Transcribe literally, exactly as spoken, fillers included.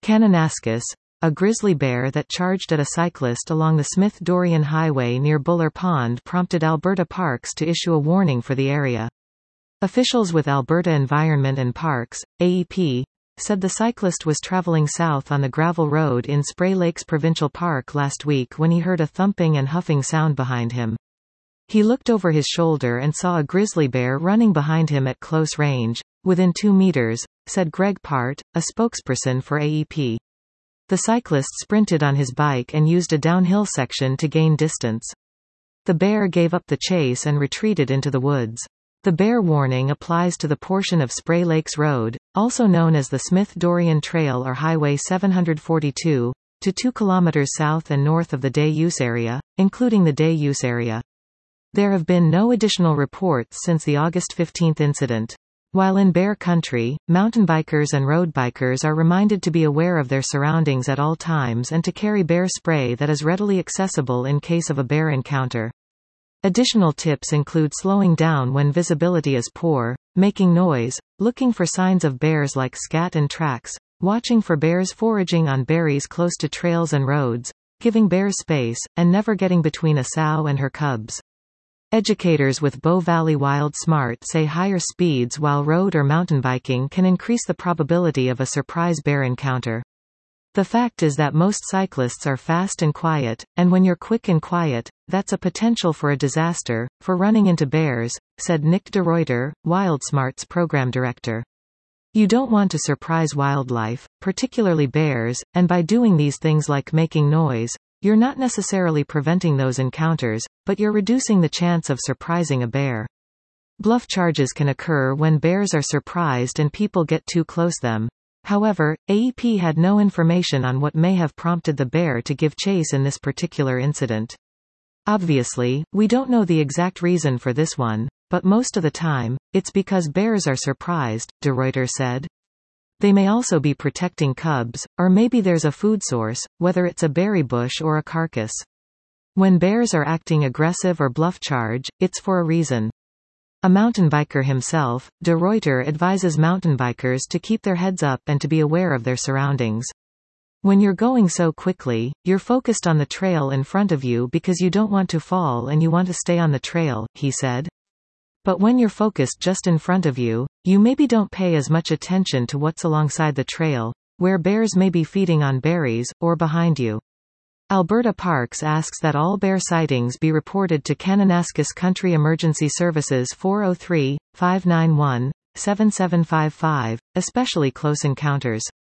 Kananaskis, a grizzly bear that charged at a cyclist along the Smith-Dorrien Highway near Buller Pond prompted Alberta Parks to issue a warning for the area. Officials with Alberta Environment and Parks, A E P, said the cyclist was traveling south on the gravel road in Spray Lakes Provincial Park last week when he heard a thumping and huffing sound behind him. He looked over his shoulder and saw a grizzly bear running behind him at close range, within two meters, said Greg Part, a spokesperson for A E P. The cyclist sprinted on his bike and used a downhill section to gain distance. The bear gave up the chase and retreated into the woods. The bear warning applies to the portion of Spray Lakes Road, also known as the Smith-Dorrien Trail or Highway seven forty-two, to two kilometers south and north of the day-use area, including the day-use area. There have been no additional reports since the August fifteenth incident. While in bear country, mountain bikers and road bikers are reminded to be aware of their surroundings at all times and to carry bear spray that is readily accessible in case of a bear encounter. Additional tips include slowing down when visibility is poor, making noise, looking for signs of bears like scat and tracks, watching for bears foraging on berries close to trails and roads, giving bears space, and never getting between a sow and her cubs. Educators with Bow Valley Wild Smart say higher speeds while road or mountain biking can increase the probability of a surprise bear encounter. The fact is that most cyclists are fast and quiet, and when you're quick and quiet, that's a potential for a disaster, for running into bears, said Nick DeRuyter, WildSmart's program director. You don't want to surprise wildlife, particularly bears, and by doing these things like making noise, you're not necessarily preventing those encounters, but you're reducing the chance of surprising a bear. Bluff charges can occur when bears are surprised and people get too close them. However, A E P had no information on what may have prompted the bear to give chase in this particular incident. Obviously, we don't know the exact reason for this one, but most of the time, it's because bears are surprised, DeRuyter said. They may also be protecting cubs, or maybe there's a food source, whether it's a berry bush or a carcass. When bears are acting aggressive or bluff charge, it's for a reason. A mountain biker himself, DeRuyter advises mountain bikers to keep their heads up and to be aware of their surroundings. When you're going so quickly, you're focused on the trail in front of you because you don't want to fall and you want to stay on the trail, he said. But when you're focused just in front of you, you maybe don't pay as much attention to what's alongside the trail, where bears may be feeding on berries, or behind you. Alberta Parks asks that all bear sightings be reported to Kananaskis Country Emergency Services four oh three, five nine one, seven seven five five, especially close encounters.